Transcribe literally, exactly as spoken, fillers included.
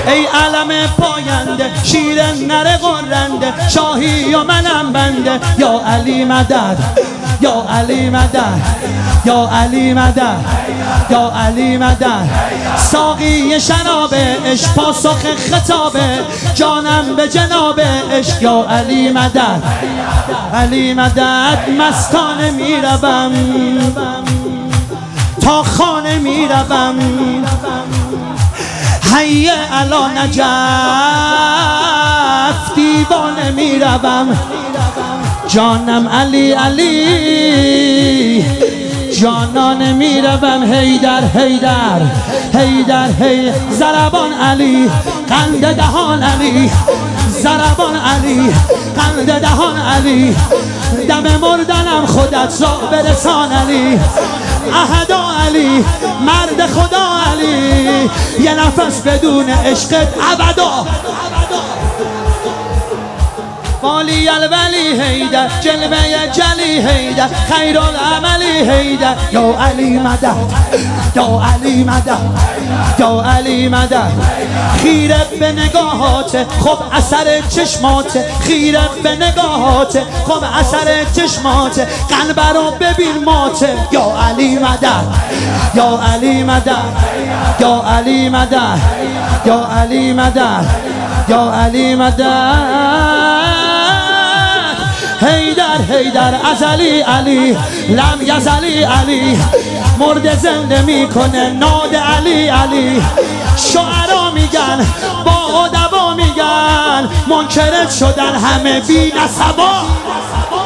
ای علم پاینده شیر نره غرنده شاهی و منم بنده یا علی مدد یا علی مدد یا علی مدد یا علی مدد ساقی شراب عشق پاسخ خطابه جانم به جناب عشق یا علی مدد علی مدد مستانه میروم تا خانه میروم حی علی نجف دیوانه میروم جانم علی علی جانانه میروم حیدر حیدر حیدر هی ضربان علی قند دهان علی ضربان علی قند دهان علی دم مردنم خودت را برسان علی احدا علی مرد خدا علی یه نفس بدون عشقت ابدا والی الولی حیدر جلوه جلی حیدر خیر العملی حیدر یا علی مدد یا علی مدد یا علی مدد خیره به نگاهات خب اثر چشمات خیره به نگاهات خب اثر چشمات قلب رو ببین مات یا علی مدد یا علی مدد یا علی مدد یا علی مدد یا علی مدد حیدر حیدر ازلی علی لم یزلی علی مرد زنده میکنه ناد علی علی شعرا میگن با ادبا میگن منکرت شدن همه بی نسبا